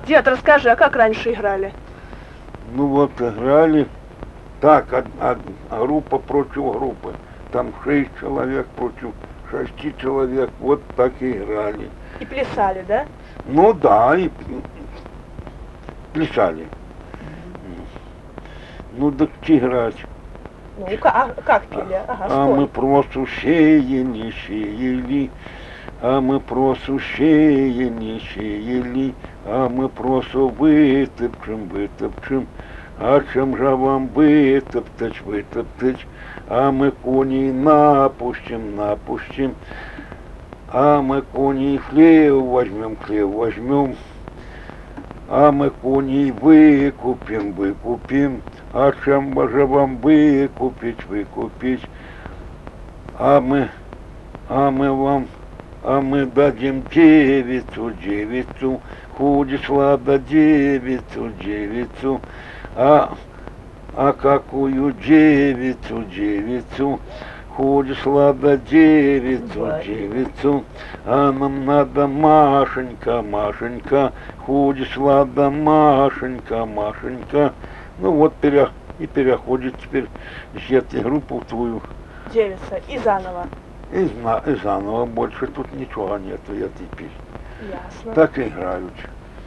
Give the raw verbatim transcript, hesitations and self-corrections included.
Дед, расскажи, а как раньше играли? Ну вот играли так, од- од- группа против группы. Там шесть человек против шести человек. Вот так и играли. И плясали, да? Ну да, и плясали. Ну так играть. Ну, а как пели? Ага, А мы спой. просто сеяли, сеяли, а мы просто сеяли, сеяли, а мы просто вытопчем, вытопчем, а чем же вам вытоптать, вытоптать, а мы коней напустим, напустим, а мы коней хлеб возьмем, хлеб возьмем, а мы коней выкупим, выкупим, а чем же вам выкупить, выкупить, а мы, а мы вам, а мы дадим девицу, девицу, ходишь ладно девицу, девицу, а, а какую девицу, девицу, ходишь ладно девицу, девицу, а нам надо Машенька, Машенька, ходишь ладно Машенька, Машенька. Ну вот пере, и переходит теперь взять группу в твою. Девица. И заново. И, зна, и заново больше тут ничего нету, я теперь. Ясно. Так играют.